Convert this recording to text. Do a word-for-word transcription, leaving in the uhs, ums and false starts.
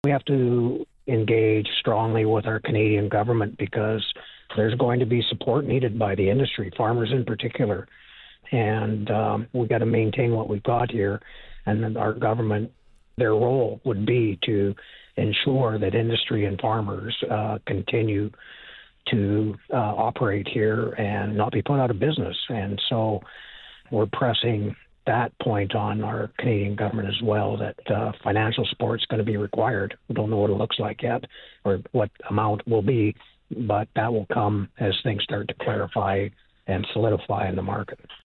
We have to engage strongly with our Canadian government because there's going to be support needed by the industry, farmers in particular. And um, we've got to maintain what we've got here. And then our government, their role would be to ensure that industry and farmers uh, continue to uh, operate here and not be put out of business. And so we're pressing that point on our Canadian government as well, that uh, financial support is going to be required. We don't know what it looks like yet or what amount will be, but that will come as things start to clarify and solidify in the market.